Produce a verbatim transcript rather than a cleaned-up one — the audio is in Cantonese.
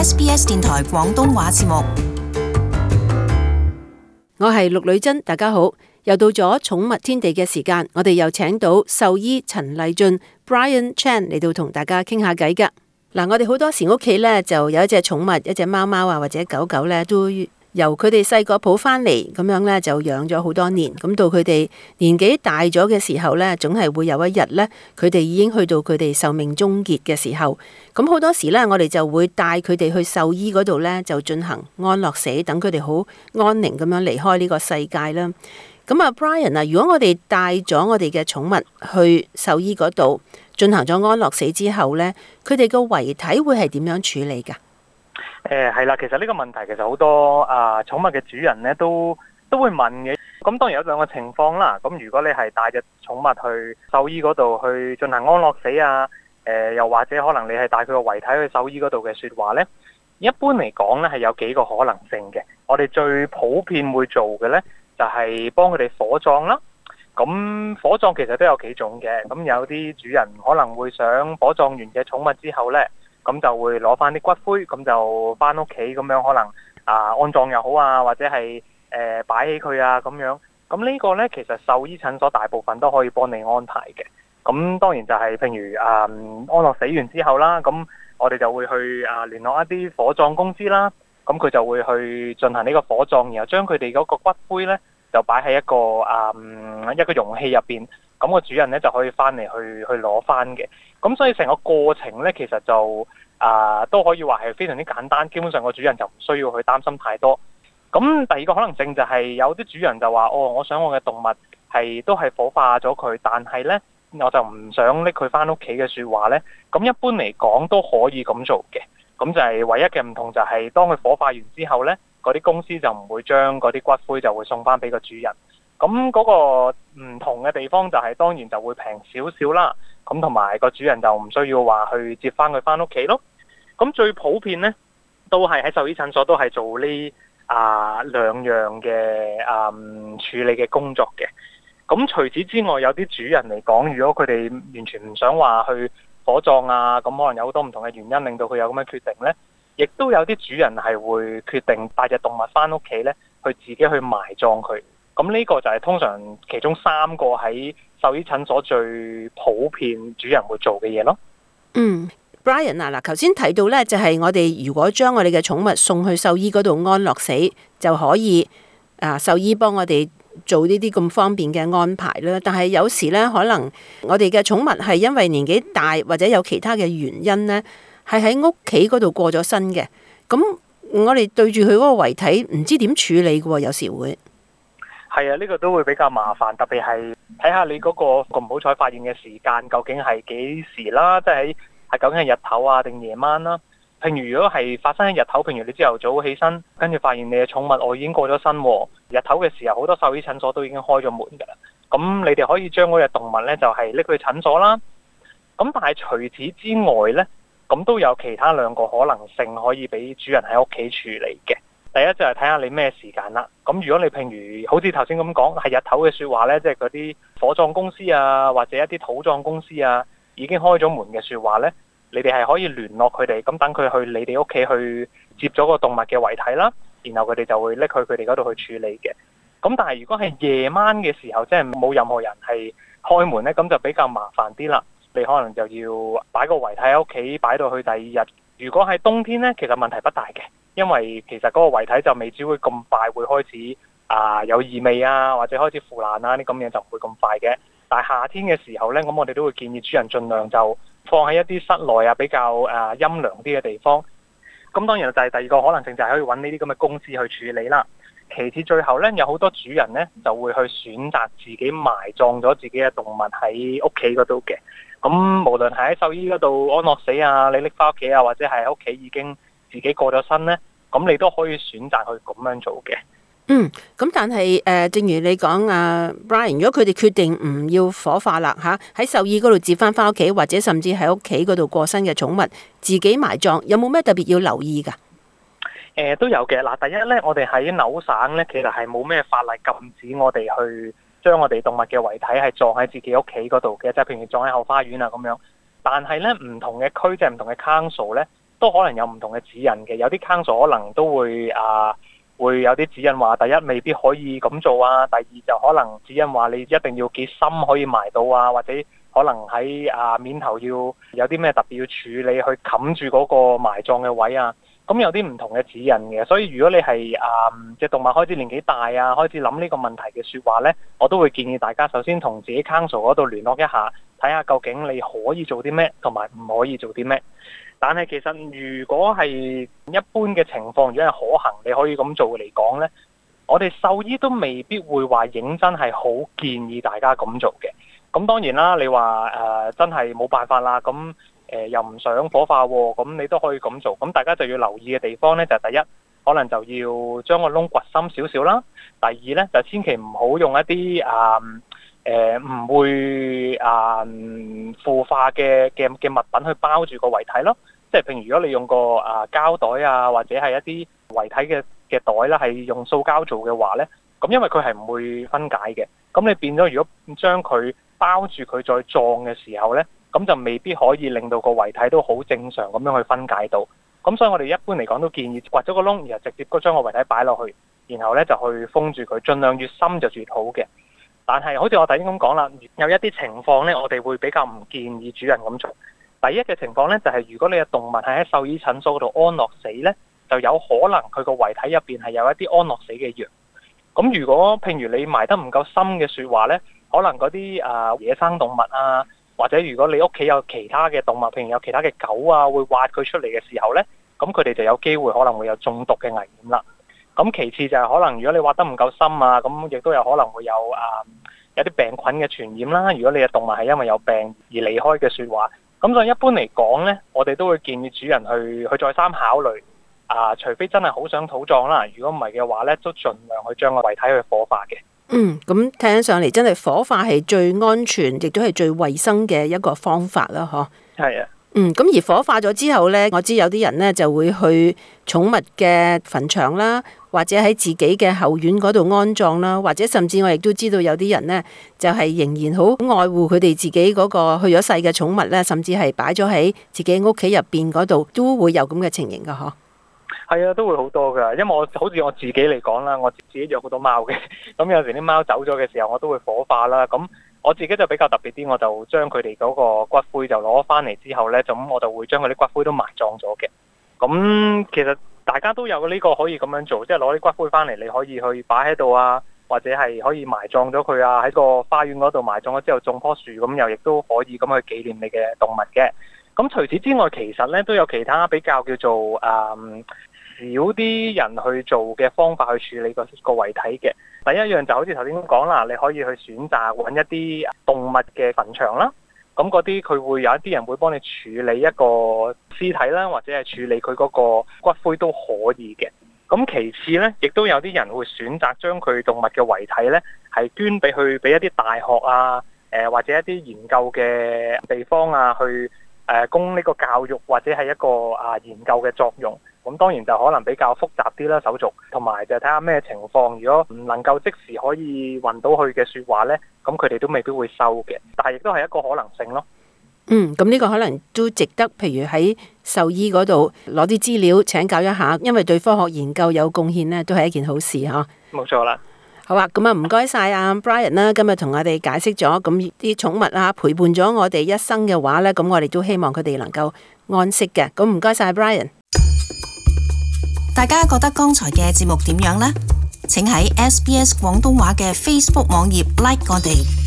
S B S 電台廣東話節目。 我係陸女珍，大家好，又到咗寵物天地嘅時間，我哋又請到獸醫陳勵駿 Brian Chan 嚟到同大家傾下偈噶。嗱，我哋好多時屋企呢就有一隻寵物，一隻貓貓啊或者狗狗呢，都由佢哋細個抱翻嚟，咁樣呢就養咗好多年。咁到佢哋年紀大咗嘅時候呢，總係會有一日呢，佢哋已經去到佢哋壽命終結嘅時候。咁好多時呢，我哋就會帶佢哋去獸醫嗰度呢，就進行安樂死，等佢哋好安寧咁樣離開呢個世界啦。咁啊，Brian 啊，如果我哋帶咗我哋嘅寵物去獸醫嗰度進行咗安樂死之後呢，佢哋個遺體會係點樣處理㗎？ 誒係啦，其實呢個問題其實好多啊寵物嘅主人咧都都會問嘅。咁當然有兩個情況啦。咁如果你係帶隻寵物去獸醫嗰度去進行安樂死啊，誒、呃、又或者可能你係帶佢個遺體去獸醫嗰度嘅説話呢，一般嚟講呢係有幾個可能性嘅。我哋最普遍會做嘅呢，就係、是、幫佢哋火葬啦。咁火葬其實都有幾種嘅。咁有啲主人可能會想火葬完嘅寵物之後呢，咁就會攞翻啲骨灰，咁就翻屋企咁樣，可能啊安葬又好啊，或者係誒擺起佢啊咁樣。咁呢個呢，其實獸醫診所大部分都可以幫你安排嘅。咁當然就係譬如啊安樂死完之後啦，咁我哋就會去啊聯絡一啲火葬公司啦，咁佢就會去進行呢個火葬，然後將佢哋嗰個骨灰呢，就擺喺一個啊一個容器入邊。咁個主人咧就可以翻嚟去去攞翻嘅，咁所以成個過程咧其實就啊、呃、都可以話係非常之簡單，基本上個主人就唔需要去擔心太多。咁第二個可能性就係有啲主人就話：哦，我想我嘅動物係都係火化咗佢，但係咧我就唔想拎佢翻屋企嘅説話咧。咁一般嚟講都可以咁做嘅，咁就係唯一嘅唔同就係當佢火化完之後咧，嗰啲公司就唔會將嗰啲骨灰就會送翻俾個主人。咁嗰個唔同嘅地方就係當然就會平少少啦，咁同埋個主人就唔需要話去接翻佢翻屋企咯。咁最普遍呢，都係喺獸醫診所都係做呢啊兩樣嘅啊處理嘅工作嘅。咁除此之外，有啲主人嚟講，如果佢哋完全唔想話去火葬啊，咁可能有好多唔同嘅原因令到佢有咁嘅決定呢，亦都有啲主人係會決定帶隻動物翻屋企呢，去自己去埋葬佢。咁呢個就係通常其中三個喺獸醫診所最普遍主人會做嘅嘢咯。 嗯 Brian 啊，嗱，頭先提到呢，就係我哋如果將我哋嘅寵物送去獸醫嗰度安樂死，就可以啊獸醫幫我哋做呢啲咁方便嘅安排啦。但係有時呢，可能我哋嘅寵物係因為年紀大或者有其他嘅原因呢，係喺屋企嗰度過咗身嘅。咁我哋對住佢嗰個遺體，唔知點處理嘅喎，有時會。 係啊，呢個都會比較麻煩，特別係睇下你嗰個咁唔好彩發現嘅時間究竟係幾時啦，即係係究竟係日頭啊定夜晚啦。譬如如果係發生喺日頭，譬如你朝頭早起身，跟住發現你嘅寵物我已經過咗身，日頭嘅時候好多獸醫診所都已經開咗門㗎啦。咁你哋可以將嗰隻動物呢，就係拎去診所啦。咁但係除此之外呢，咁都有其他兩個可能性可以俾主人喺屋企處理嘅。第一就係睇下你咩時間啦。咁如果你譬如好似頭先咁講係日頭嘅説話呢，即係嗰啲火葬公司啊，或者一啲土葬公司啊，已經開咗門嘅説話呢，你哋係可以聯絡佢哋，咁等佢去你哋屋企去接咗個動物嘅遺體啦，然後佢哋就會拎去佢哋嗰度去處理嘅。咁但係如果係夜晚嘅時候，即係冇任何人係開門呢，咁就比較麻煩啲啦。你可能就要擺個遺體喺屋企，擺到去第二日。如果係冬天呢，其實問題不大嘅。因為其實嗰個遺體就未至會咁快會開始啊、呃、有異味啊，或者開始腐爛啊，啲咁嘢就唔會咁快嘅。但係夏天嘅時候呢，咁我哋都會建議主人盡量就放喺一啲室內啊比較誒、呃、陰涼啲嘅地方。咁當然就係第二個可能性就係可以揾呢啲咁嘅公司去處理啦。其次最後呢，有好多主人呢就會去選擇自己埋葬咗自己嘅動物喺屋企嗰度嘅。咁無論係喺獸醫嗰度安樂死啊，你拎翻屋企啊，或者係喺屋企已經自己過咗身呢，咁你都可以選擇去咁樣做嘅。 嗯，咁但係誒、呃，正如你講啊 ，Brian，如果佢哋決定唔要火化啦嚇，喺獸醫嗰度接翻翻屋企，或者甚至喺屋企嗰度過身嘅寵物自己埋葬，有冇咩特別要留意㗎？誒、 呃、都有嘅。嗱，第一呢，我哋喺紐省呢，其實係冇咩法例禁止我哋去將我哋動物嘅遺體係葬喺自己屋企嗰度嘅，即係譬如葬喺後花園啊咁樣。但係呢，唔同嘅區即係唔同嘅 council 呢。 都可能有唔同嘅指引嘅，有啲 council 可能都會啊會有啲指引話，第一未必可以咁做啊，第二就可能指引話你一定要幾深可以埋到啊，或者可能喺啊面頭要有啲咩特別要處理去冚住嗰個埋葬嘅位啊。咁有啲唔同嘅指引嘅，所以如果你係啊隻動物開始年紀大啊，開始諗呢個問題嘅説話呢，我都會建議大家首先同自己 council 嗰度聯絡一下，睇下究竟你可以做啲咩，同埋唔可以做啲咩。但係其實如果係一般嘅情況，如果係可行，你可以咁做嚟講呢，我哋獸醫都未必會話認真係好建議大家咁做嘅。咁當然啦，你話誒、呃、真係冇辦法啦，咁誒、呃、又唔想火化喎，咁你都可以咁做。咁大家就要留意嘅地方呢，就係、第一，可能就要將個窿掘深少少啦。第二呢，就千祈唔好用一啲誒誒唔會誒、呃、腐化嘅嘅嘅物品去包住個遺體咯。即係譬如如果你用個啊膠袋啊，或者係一啲遺體嘅嘅袋啦，係用塑膠做嘅話呢，咁因為佢係唔會分解嘅，咁你變咗如果將佢包住佢再葬嘅時候呢，咁就未必可以令到個遺體都好正常咁樣去分解到。咁所以我哋一般嚟講都建議掘咗個窿，然後直接將個遺體擺落去，然後呢就去封住佢，盡量越深就越好嘅。但係好似我頭先咁講啦，有一啲情況呢，我哋會比較唔建議主人咁做。第一嘅情況呢，就係、是、如果你嘅動物係喺獸醫診所嗰度安樂死呢，就有可能佢個遺體入邊係有一啲安樂死嘅藥。咁如果譬如你埋得唔夠深嘅説話呢，可能嗰啲啊野生動物啊，或者如果你屋企有其他嘅動物，譬如有其他嘅狗啊，會挖佢出嚟嘅時候呢，咁佢哋就有機會可能會有中毒嘅危險啦。咁其次就係可能如果你挖得唔夠深啊，咁亦都有可能會有啊有啲病菌嘅傳染啦。如果你嘅動物係因為有病而離開嘅説話，咁所以一般嚟講呢，我哋都會建議主人去去再三考慮啊，除非真係好想土葬啦，如果唔係嘅話呢，都盡量去將個遺體去火化嘅。 嗯，咁聽起上嚟真係火化係最安全，亦都係最衛生嘅一個方法啦，嗬。係啊。嗯，咁而火化咗之後呢，我知有啲人呢就會去寵物嘅墳場啦，或者喺自己嘅後院嗰度安葬啦，或者甚至我亦都知道有啲人呢就係仍然好愛護佢哋自己嗰個去咗世嘅寵物呢，甚至係擺咗喺自己屋企入邊嗰度，都會有咁嘅情形噶，嗬。 係啊，都會好多噶，因為我好似我自己嚟講啦，我自己養好多貓嘅，咁有時啲貓走咗嘅時候，我都會火化啦。咁我自己就比較特別啲，我就將佢哋嗰個骨灰就攞翻嚟之後呢，咁我就會將佢啲骨灰都埋葬咗嘅。咁其實大家都有呢個可以咁樣做，即係攞啲骨灰翻嚟，你可以去擺喺度啊，或者係可以埋葬咗佢啊，喺個花園嗰度埋葬咗之後種棵樹，咁又亦都可以咁去紀念你嘅動物嘅。咁除此之外，其實呢都有其他比較叫做誒、嗯少啲人去做嘅方法去處理個個遺體嘅。第一樣就好似頭先講啦，你可以去選擇揾一啲動物嘅墳場啦。咁嗰啲佢會有一啲人會幫你處理一個屍體啦，或者係處理佢嗰個骨灰都可以嘅。咁其次呢，亦都有啲人會選擇將佢動物嘅遺體呢係捐俾去俾一啲大學啊，誒、呃、或者一啲研究嘅地方啊，去誒、呃、供呢個教育或者係一個啊研究嘅作用。咁當然就可能比較複雜啲啦，手續，同埋就睇下咩情況。如果唔能夠即時可以運到去嘅説話呢，咁佢哋都未必會收嘅。但係亦都係一個可能性咯。 嗯，咁呢個可能都值得，譬如喺獸醫嗰度攞啲資料請教一下，因為對科學研究有貢獻呢，都係一件好事嗬。 冇錯啦。 好啊，咁啊唔該晒阿 Brian 啦，今日同我哋解釋咗，咁啲寵物啊陪伴咗我哋一生嘅話呢，咁我哋都希望佢哋能夠安息嘅。咁唔該晒 Brian。 大家覺得剛才嘅節目點樣呢？請喺 S B S 廣東話嘅 Facebook 網頁 like 我哋。